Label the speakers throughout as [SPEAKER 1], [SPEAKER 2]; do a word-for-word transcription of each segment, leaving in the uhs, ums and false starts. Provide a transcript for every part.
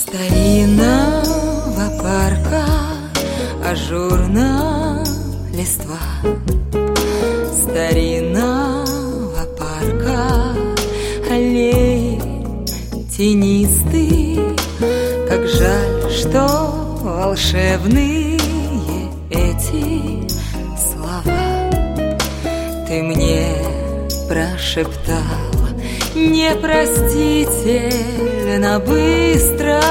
[SPEAKER 1] Старинного парка ажурна листва, старинного парка аллеи тенистые. Как жаль, что волшебные эти слова ты мне прошептал непростительно быстро.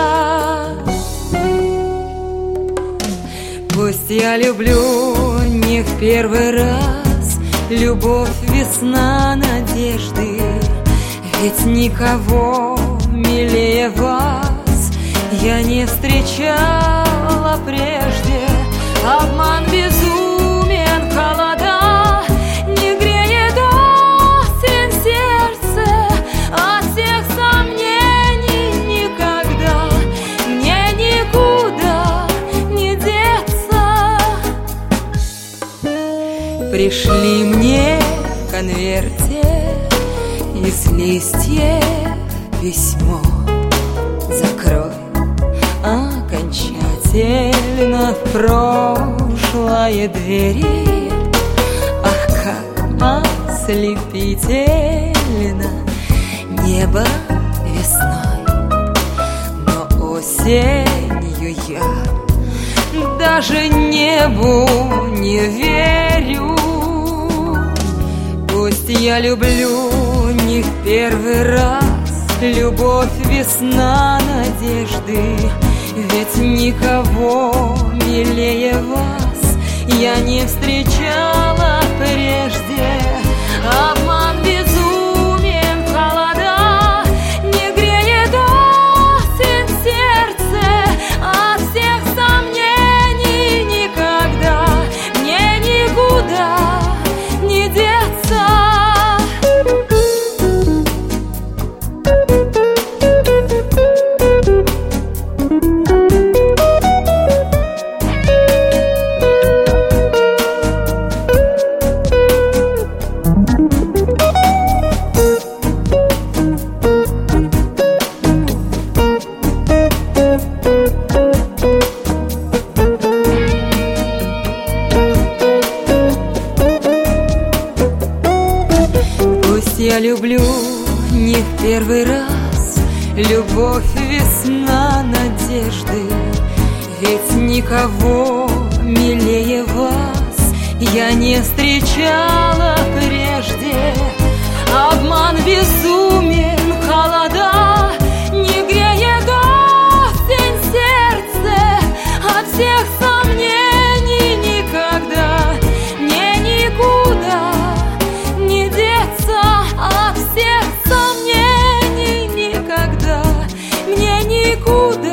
[SPEAKER 1] Пусть я люблю не в первый раз, любовь, весна, надежды, ведь никого милее вас я не встречала прежде. Обман безумен, холода не греет осень сердце, от всех сомнений никогда мне никуда не деться. Пришли мне в конверте из листьев письмо, закрой окончательно в прошлое двери. Ах, как ослепительно небо весной, но осенью я даже небу не верю. Пусть я люблю не в первый раз, любовь, весна, надежды, ведь никого милее вас я не встречала прежде. Обман безумен, холода не греет осень сердце, от всех сомнений никогда мне никуда не деться. Я люблю не в первый раз, любовь, весна, надежды, ведь никого милее вас я не встречала прежде. Обман безумен, холода не греет осень сердце, от всех сомнений никогда мне никуда не деться. От всех сомнений никогда мне никуда